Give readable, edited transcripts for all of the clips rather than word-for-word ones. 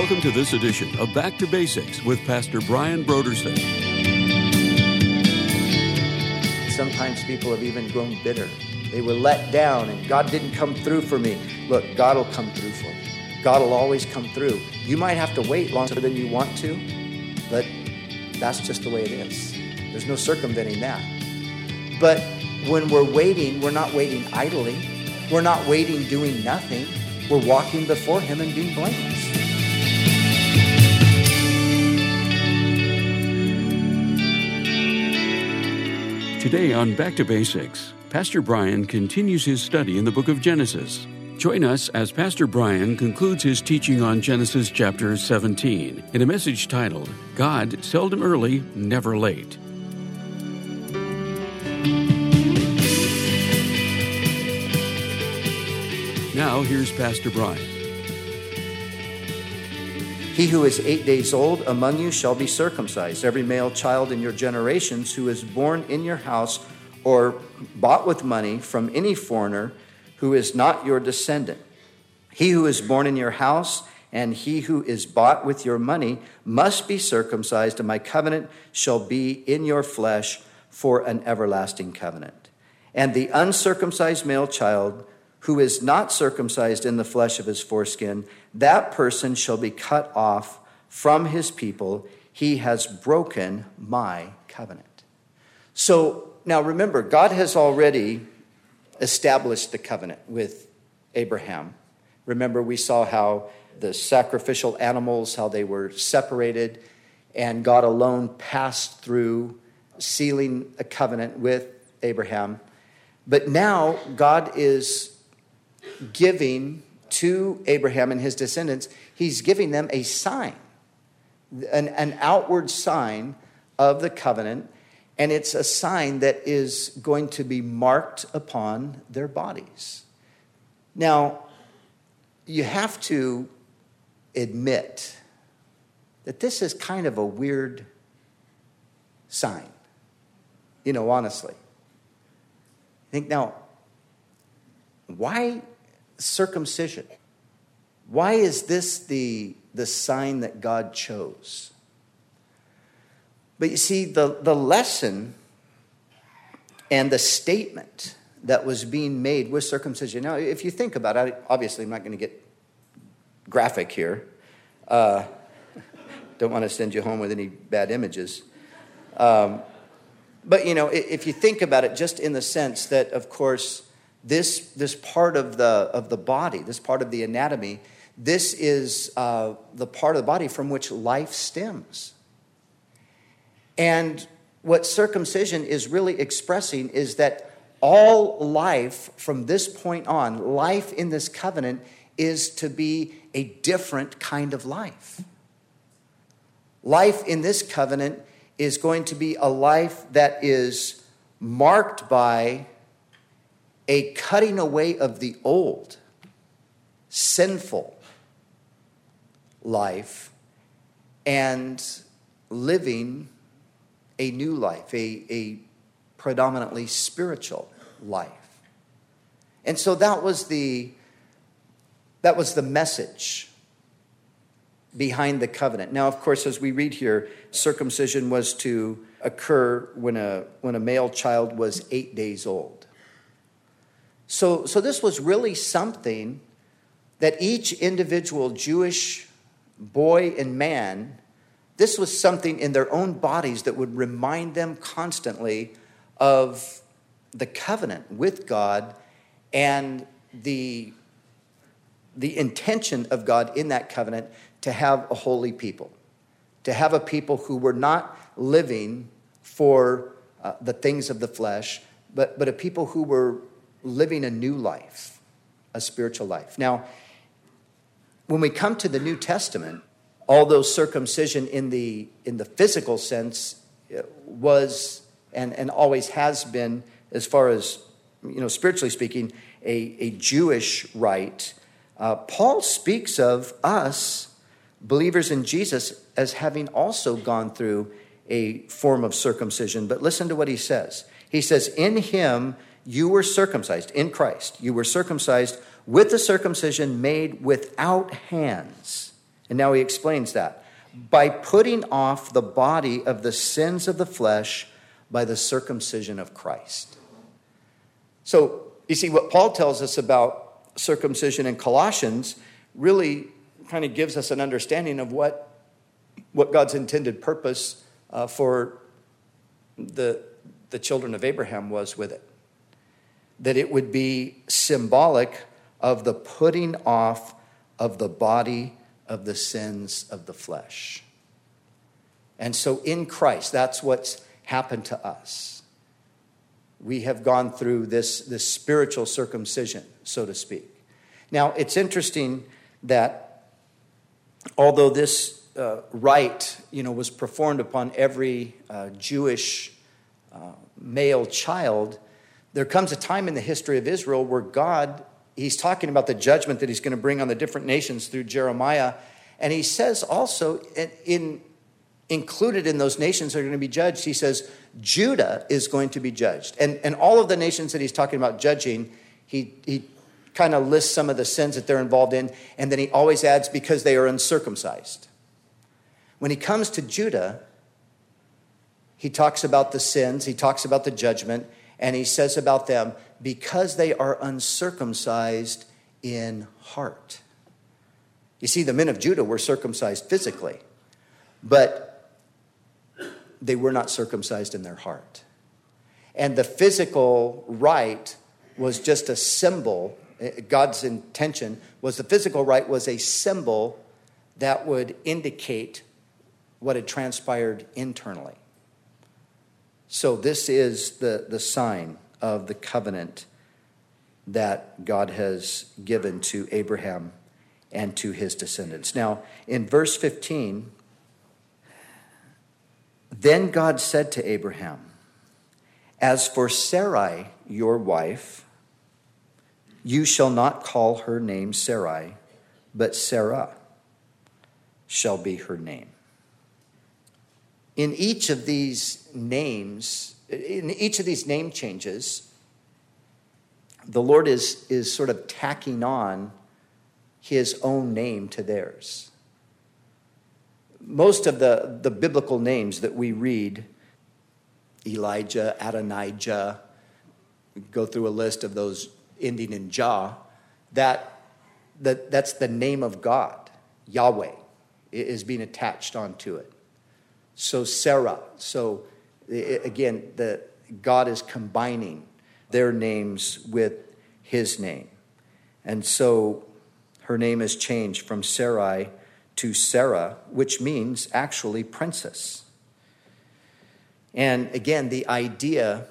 Welcome to this edition of Back to Basics with Pastor Brian Brodersen. Sometimes people have even grown bitter. They were let down and God didn't come through for me. Look, God will come through for you. God will always come through. You might have to wait longer than you want to, but that's just the way it is. There's no circumventing that. But when we're waiting, we're not waiting idly. We're not waiting doing nothing. We're walking before Him and being blameless. Today on Back to Basics, Pastor Brian continues his study in the book of Genesis. Join us as Pastor Brian concludes his teaching on Genesis chapter 17 in a message titled, God Seldom Early, Never Late. Now, here's Pastor Brian. He who is 8 days old among you shall be circumcised. Every male child in your generations who is born in your house or bought with money from any foreigner who is not your descendant. He who is born in your house and he who is bought with your money must be circumcised, and my covenant shall be in your flesh for an everlasting covenant. And the uncircumcised male child who is not circumcised in the flesh of his foreskin, that person shall be cut off from his people. He has broken my covenant. So now remember, God has already established the covenant with Abraham. Remember, we saw how the sacrificial animals, how they were separated, and God alone passed through sealing a covenant with Abraham. But now God is giving to Abraham and his descendants, he's giving them a sign, an outward sign of the covenant, and it's a sign that is going to be marked upon their bodies. Now, you have to admit that this is kind of a weird sign, honestly. I think now, why circumcision? Why is this the sign that God chose? But you see, the lesson and the statement that was being made with circumcision. Now, if you think about it, obviously I'm not going to get graphic here. Don't want to send you home with any bad images. But, if you think about it just in the sense that, of course, this part of the body, this part of the anatomy, this is the part of the body from which life stems. And what circumcision is really expressing is that all life from this point on, life in this covenant, is to be a different kind of life. Life in this covenant is going to be a life that is marked by a cutting away of the old, sinful life and living a new life, a predominantly spiritual life. And so that was the message behind the covenant. Now, of course, as we read here, circumcision was to occur when a male child was 8 days old. So this was really something that each individual Jewish boy and man, this was something in their own bodies that would remind them constantly of the covenant with God and the intention of God in that covenant to have a holy people, to have a people who were not living for the things of the flesh, but a people who were living a new life, a spiritual life. Now, when we come to the New Testament, although circumcision in the physical sense was and always has been, as far as spiritually speaking, a Jewish rite, Paul speaks of us, believers in Jesus, as having also gone through a form of circumcision. But listen to what he says. He says, in him you were circumcised, in Christ. You were circumcised with the circumcision made without hands, And now he explains that. By putting off the body of the sins of the flesh by the circumcision of Christ. So, you see, what Paul tells us about circumcision in Colossians really kind of gives us an understanding of what God's intended purpose for the children of Abraham was with it. That it would be symbolic of the putting off of the body of the sins of the flesh. And so in Christ, that's what's happened to us. We have gone through this spiritual circumcision, so to speak. Now, it's interesting that although this rite, was performed upon every Jewish male child, there comes a time in the history of Israel where God, he's talking about the judgment that he's going to bring on the different nations through Jeremiah. And he says also, included in those nations that are going to be judged, he says, Judah is going to be judged. And all of the nations that he's talking about judging, he kind of lists some of the sins that they're involved in. And then he always adds, because they are uncircumcised. When he comes to Judah, he talks about the sins, he talks about the judgment, and he says about them, because they are uncircumcised in heart. You see, the men of Judah were circumcised physically, but they were not circumcised in their heart. And the physical rite was just a symbol. God's intention was the physical rite was a symbol that would indicate what had transpired internally. So this is the sign of the covenant that God has given to Abraham and to his descendants. Now, in verse 15, then God said to Abraham, as for Sarai, your wife, you shall not call her name Sarai, but Sarah shall be her name. In each of these names, in each of these name changes, the Lord is sort of tacking on his own name to theirs. Most of the biblical names that we read, Elijah, Adonijah, go through a list of those ending in Jah, that's the name of God. Yahweh is being attached onto it. So Sarah, again, God is combining their names with his name. And so her name is changed from Sarai to Sarah, which means actually princess. And again, the idea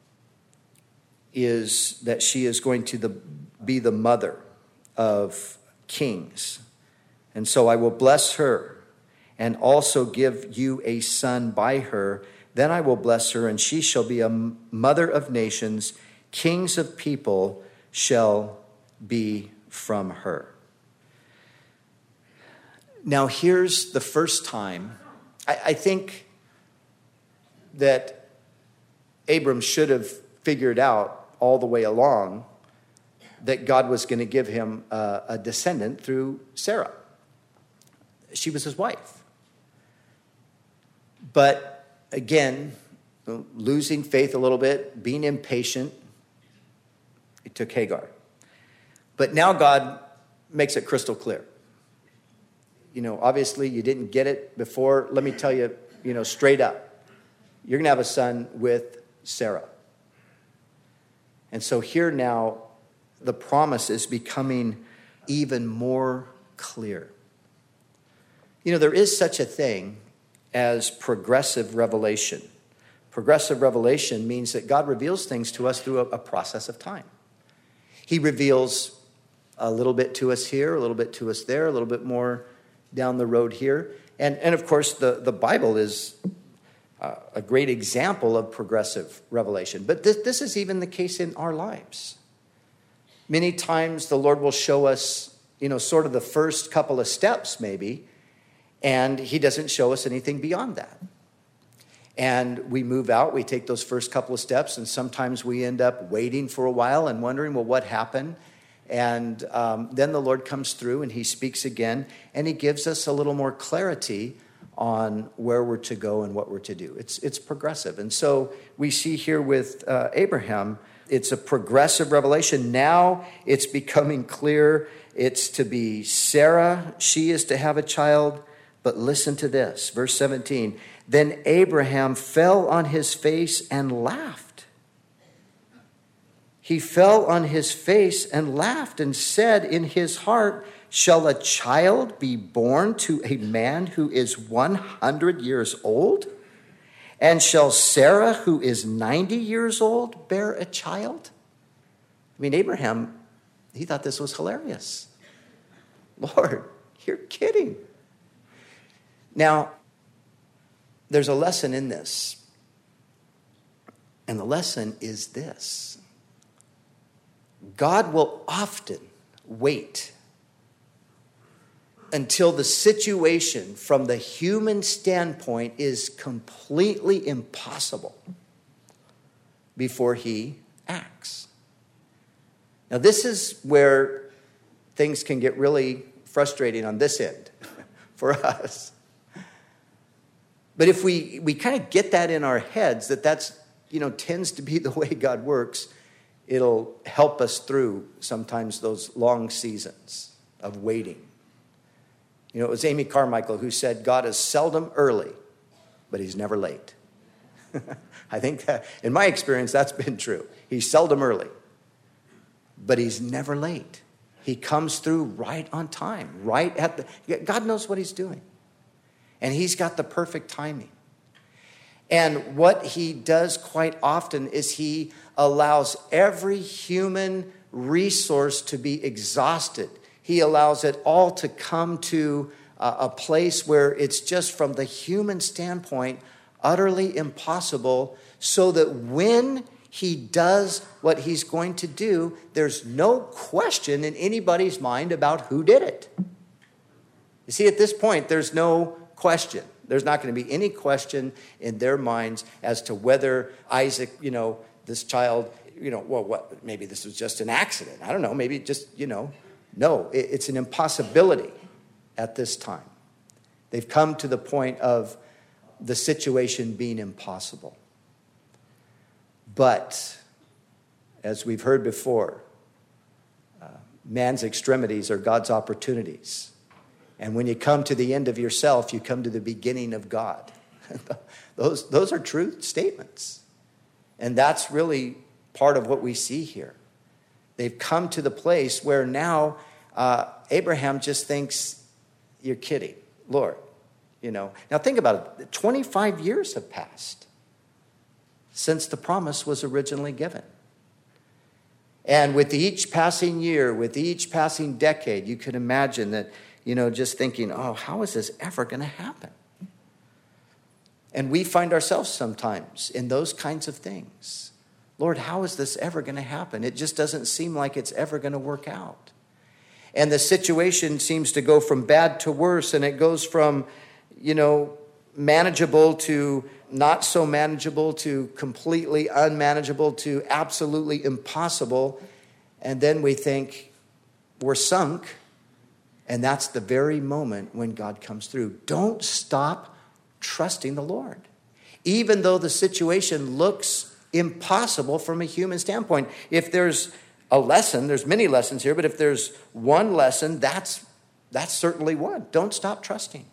is that she is going to be the mother of kings. And so I will bless her and also give you a son by her. Then I will bless her, and she shall be a mother of nations. Kings of people shall be from her. Now, here's the first time. I think that Abram should have figured out all the way along that God was going to give him a descendant through Sarah. She was his wife. But again, losing faith a little bit, being impatient, he took Hagar. But now God makes it crystal clear. Obviously you didn't get it before. Let me tell you, straight up, you're going to have a son with Sarah. And so here now, the promise is becoming even more clear. There is such a thing as progressive revelation. Progressive revelation means that God reveals things to us through a process of time. He reveals a little bit to us here, a little bit to us there, a little bit more down the road here. And of course, the Bible is a great example of progressive revelation. But this is even the case in our lives. Many times the Lord will show us, sort of the first couple of steps maybe, and he doesn't show us anything beyond that. And we move out, we take those first couple of steps, and sometimes we end up waiting for a while and wondering, well, what happened? And then the Lord comes through and he speaks again, and he gives us a little more clarity on where we're to go and what we're to do. It's progressive. And so we see here with Abraham, it's a progressive revelation. Now it's becoming clear it's to be Sarah. She is to have a child. But listen to this, verse 17. Then Abraham fell on his face and laughed. He fell on his face and laughed and said in his heart, shall a child be born to a man who is 100 years old? And shall Sarah, who is 90 years old, bear a child? I mean, Abraham, he thought this was hilarious. Lord, you're kidding. Now, there's a lesson in this. And the lesson is this. God will often wait until the situation from the human standpoint is completely impossible before he acts. Now, this is where things can get really frustrating on this end for us. But if we kind of get that in our heads, that's tends to be the way God works, it'll help us through sometimes those long seasons of waiting. It was Amy Carmichael who said, God is seldom early, but he's never late. I think that, in my experience, that's been true. He's seldom early, but he's never late. He comes through right on time, God knows what he's doing. And he's got the perfect timing. And what he does quite often is he allows every human resource to be exhausted. He allows it all to come to a place where it's just from the human standpoint utterly impossible, so that when he does what he's going to do, there's no question in anybody's mind about who did it. You see, at this point, there's no question. There's not going to be any question in their minds as to whether Isaac, this child, maybe this was just an accident. I don't know, maybe just, no, it's an impossibility at this time. They've come to the point of the situation being impossible. But, as we've heard before, man's extremities are God's opportunities. And when you come to the end of yourself, you come to the beginning of God. Those are true statements. And that's really part of what we see here. They've come to the place where now Abraham just thinks, you're kidding, Lord. Now think about it. 25 years have passed since the promise was originally given. And with each passing year, with each passing decade, you can imagine that, just thinking, how is this ever going to happen? And we find ourselves sometimes in those kinds of things. Lord, how is this ever going to happen? It just doesn't seem like it's ever going to work out. And the situation seems to go from bad to worse, and it goes from, manageable to not so manageable to completely unmanageable to absolutely impossible. And then we think we're sunk. And that's the very moment when God comes through. Don't stop trusting the Lord. Even though the situation looks impossible from a human standpoint. If there's a lesson, there's many lessons here, but if there's one lesson, that's certainly one. Don't stop trusting.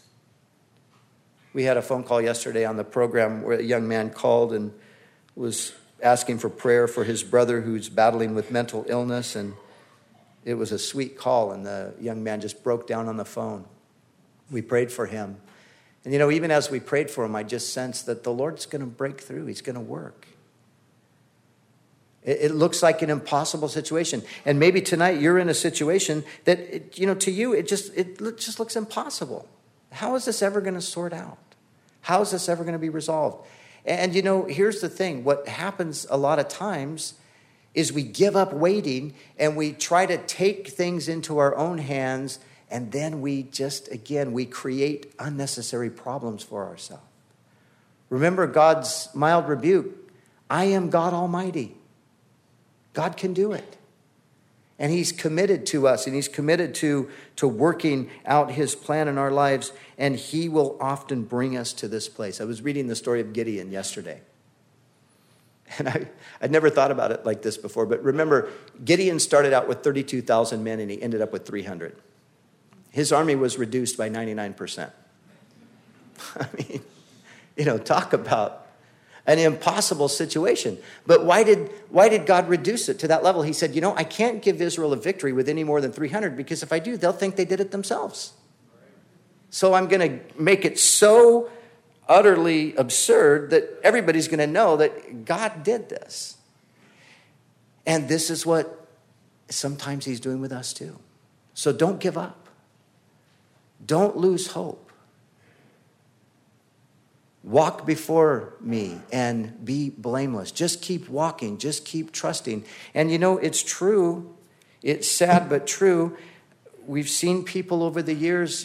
We had a phone call yesterday on the program where a young man called and was asking for prayer for his brother who's battling with mental illness, and it was a sweet call, and the young man just broke down on the phone. We prayed for him. And, even as we prayed for him, I just sensed that the Lord's going to break through. He's going to work. It looks like an impossible situation. And maybe tonight you're in a situation that, to you, it just looks impossible. How is this ever going to sort out? How is this ever going to be resolved? And, here's the thing. What happens a lot of times is we give up waiting and we try to take things into our own hands, and then we create unnecessary problems for ourselves. Remember God's mild rebuke. I am God Almighty. God can do it. And he's committed to us, and he's committed to working out his plan in our lives, and he will often bring us to this place. I was reading the story of Gideon yesterday, and I'd never thought about it like this before, but remember, Gideon started out with 32,000 men, and he ended up with 300. His army was reduced by 99%. I mean, talk about an impossible situation. But why did God reduce it to that level? He said, I can't give Israel a victory with any more than 300, because if I do, they'll think they did it themselves. So I'm going to make it so utterly absurd that everybody's going to know that God did this. And this is what sometimes he's doing with us too. So don't give up. Don't lose hope. Walk before me and be blameless. Just keep walking. Just keep trusting. And it's true. It's sad, but true. We've seen people over the years,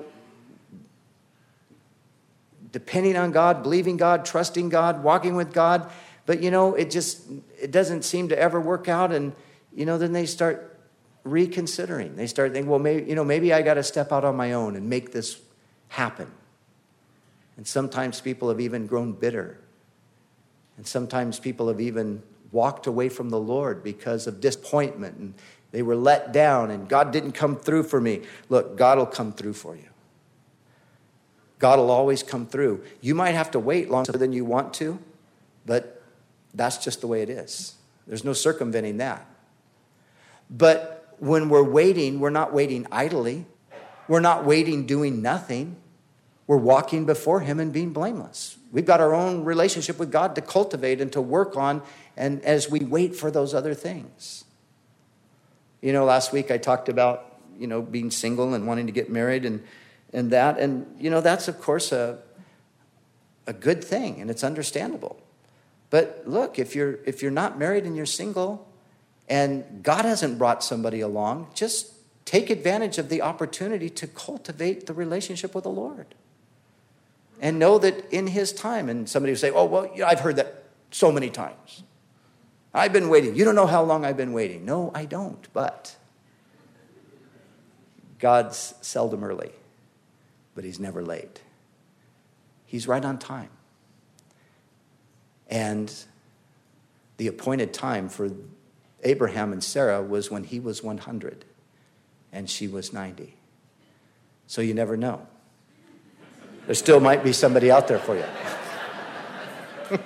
depending on God, believing God, trusting God, walking with God. But, it doesn't seem to ever work out. And, then they start reconsidering. They start thinking, well, maybe I got to step out on my own and make this happen. And sometimes people have even grown bitter. And sometimes people have even walked away from the Lord because of disappointment. And they were let down and God didn't come through for me. Look, God will come through for you. God will always come through. You might have to wait longer than you want to, but that's just the way it is. There's no circumventing that. But when we're waiting, we're not waiting idly. We're not waiting doing nothing. We're walking before him and being blameless. We've got our own relationship with God to cultivate and to work on, and as we wait for those other things. Last week I talked about, being single and wanting to get married and that. And, that's, of course, a good thing, and it's understandable. But look, if you're not married and you're single and God hasn't brought somebody along, just take advantage of the opportunity to cultivate the relationship with the Lord. And know that in his time, and somebody will say, oh, well, I've heard that so many times. I've been waiting. You don't know how long I've been waiting. No, I don't, but God's seldom early, but he's never late. He's right on time. And the appointed time for Abraham and Sarah was when he was 100 and she was 90. So you never know. There still might be somebody out there for you. You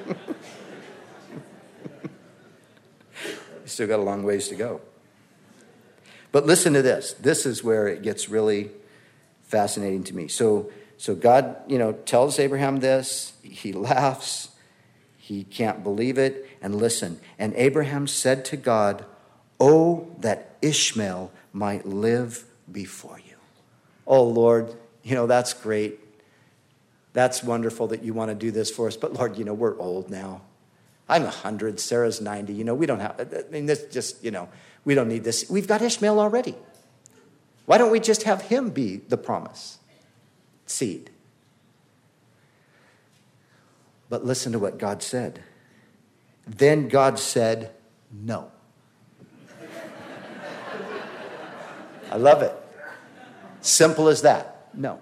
still got a long ways to go. But listen to this. This is where it gets really fascinating to me. So God, tells Abraham this. He laughs. He can't believe it. And listen. And Abraham said to God, oh, that Ishmael might live before you. Oh, Lord, that's great. That's wonderful that you want to do this for us. But Lord, we're old now. I'm 100. Sarah's 90. We don't have, this just, we don't need this. We've got Ishmael already. Why don't we just have him be the promise seed? But listen to what God said. Then God said, no. I love it. Simple as that. No.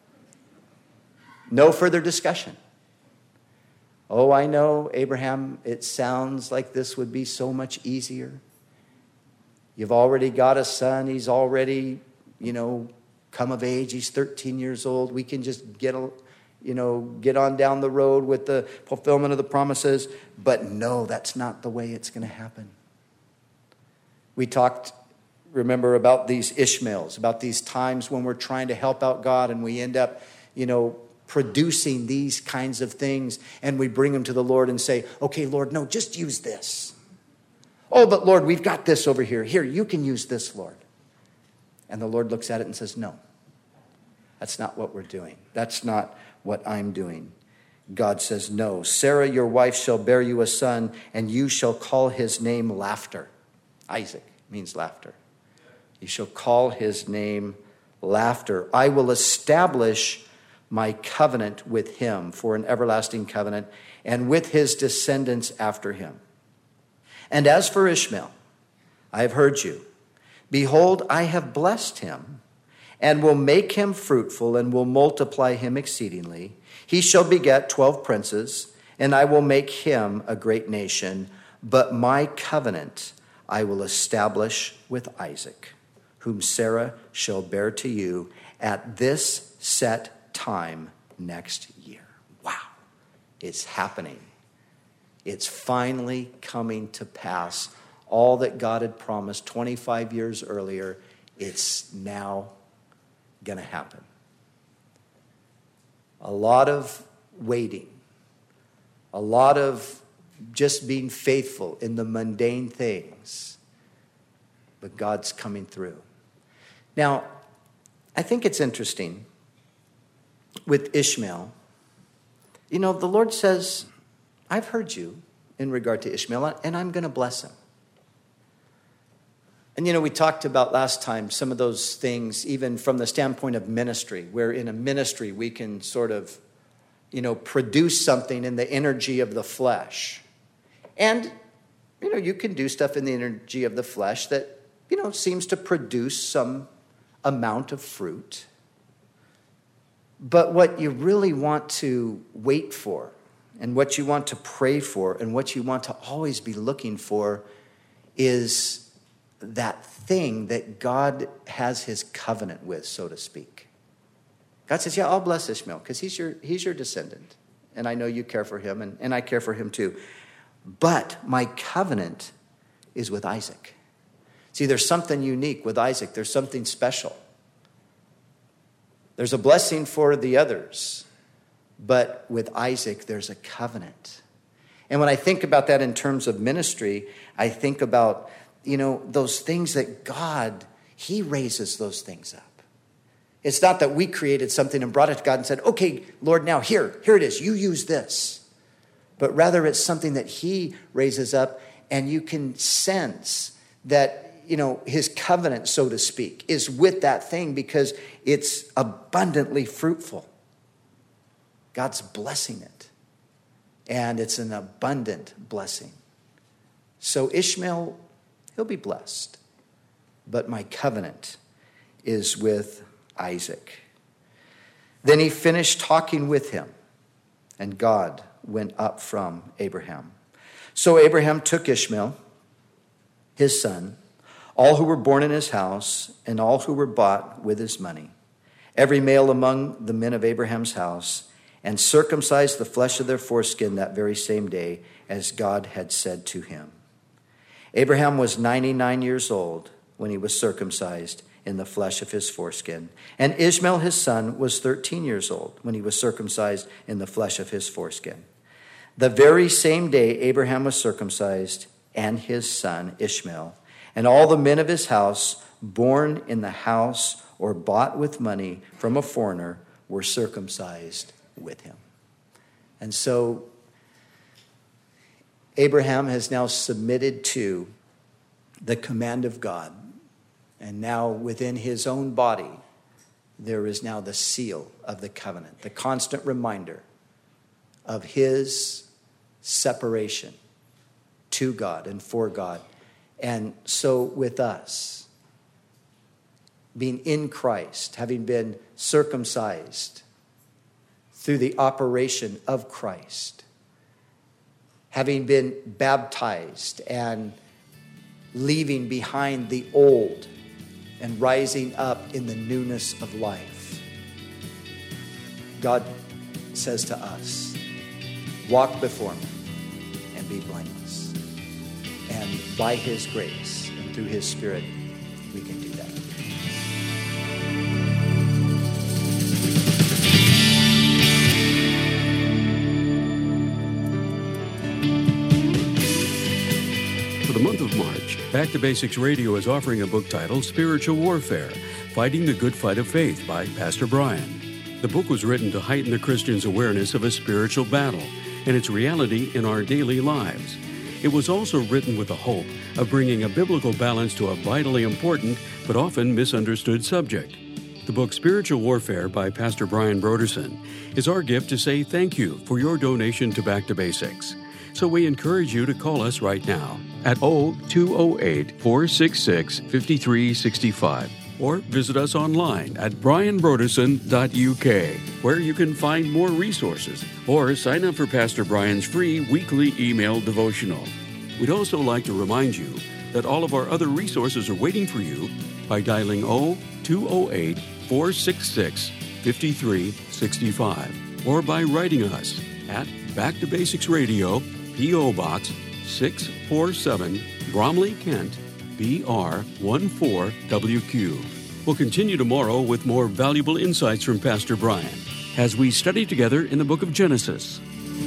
No further discussion. Oh, I know, Abraham, it sounds like this would be so much easier. You've already got a son. He's already, come of age. He's 13 years old. We can just get on down the road with the fulfillment of the promises. But no, that's not the way it's going to happen. We talked, remember, about these Ishmaels, about these times when we're trying to help out God and we end up, producing these kinds of things, and we bring them to the Lord and say, okay, Lord, no, just use this. Oh, but Lord, we've got this over here. Here, you can use this, Lord. And the Lord looks at it and says, no, that's not what we're doing. That's not what I'm doing. God says, no. Sarah, your wife, shall bear you a son, and you shall call his name Laughter. Isaac means laughter. You shall call his name Laughter. I will establish my covenant with him for an everlasting covenant, and with his descendants after him. And as for Ishmael, I have heard you. Behold, I have blessed him, and will make him fruitful, and will multiply him exceedingly. He shall beget 12 princes, and I will make him a great nation. But my covenant I will establish with Isaac, whom Sarah shall bear to you at this set time next year. Wow, it's happening. It's finally coming to pass. All that God had promised 25 years earlier, it's now going to happen. A lot of waiting, a lot of just being faithful in the mundane things, but God's coming through. Now, I think it's interesting with Ishmael. You know, the Lord says, I've heard you in regard to Ishmael, and I'm going to bless him. And, you know, we talked about last time some of those things, even from the standpoint of ministry, where in a ministry we can sort of, you know, produce something in the energy of the flesh. And, you know, you can do stuff in the energy of the flesh that, you know, seems to produce some amount of fruit. But what you really want to wait for, and what you want to pray for, and what you want to always be looking for is that thing that God has his covenant with, so to speak. God says, yeah, I'll bless Ishmael because he's your descendant. And I know you care for him, and I care for him too. But my covenant is with Isaac. See, there's something unique with Isaac. There's something special. There's a blessing for the others, but with Isaac, there's a covenant. And when I think about that in terms of ministry, I think about, you know, those things that God, he raises those things up. It's not that we created something and brought it to God and said, okay, Lord, now here it is. You use this. But rather it's something that he raises up, and you can sense that, you know, his covenant, so to speak, is with that thing because it's abundantly fruitful. God's blessing it. And it's an abundant blessing. So Ishmael, he'll be blessed. But my covenant is with Isaac. Then he finished talking with him, and God went up from Abraham. So Abraham took Ishmael, his son, all who were born in his house, and all who were bought with his money, every male among the men of Abraham's house, and circumcised the flesh of their foreskin that very same day, as God had said to him. Abraham was 99 years old when he was circumcised in the flesh of his foreskin. And Ishmael, his son, was 13 years old when he was circumcised in the flesh of his foreskin. The very same day Abraham was circumcised, and his son Ishmael, and all the men of his house, born in the house or bought with money from a foreigner, were circumcised with him. And so Abraham has now submitted to the command of God. And now within his own body, there is now the seal of the covenant, the constant reminder of his separation to God and for God. And so with us, being in Christ, having been circumcised through the operation of Christ, having been baptized and leaving behind the old and rising up in the newness of life, God says to us, walk before me and be blameless. And by his grace and through his Spirit, we can do that. For the month of March, Back to Basics Radio is offering a book titled Spiritual Warfare, Fighting the Good Fight of Faith by Pastor Brian. The book was written to heighten the Christian's awareness of a spiritual battle and its reality in our daily lives. It was also written with the hope of bringing a biblical balance to a vitally important but often misunderstood subject. The book Spiritual Warfare by Pastor Brian Broderson is our gift to say thank you for your donation to Back to Basics. So we encourage you to call us right now at 0208-466-5365 or visit us online at brianbroderson.uk, where you can find more resources or sign up for Pastor Brian's free weekly email devotional. We'd also like to remind you that all of our other resources are waiting for you by dialing 0208-466-5365 or by writing us at Back to Basics Radio, P.O. Box 647, Bromley, Kent, BR 14WQ. We'll continue tomorrow with more valuable insights from Pastor Brian as we study together in the book of Genesis.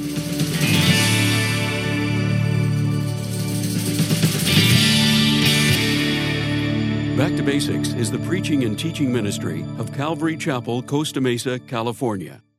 Back to Basics is the preaching and teaching ministry of Calvary Chapel, Costa Mesa, California.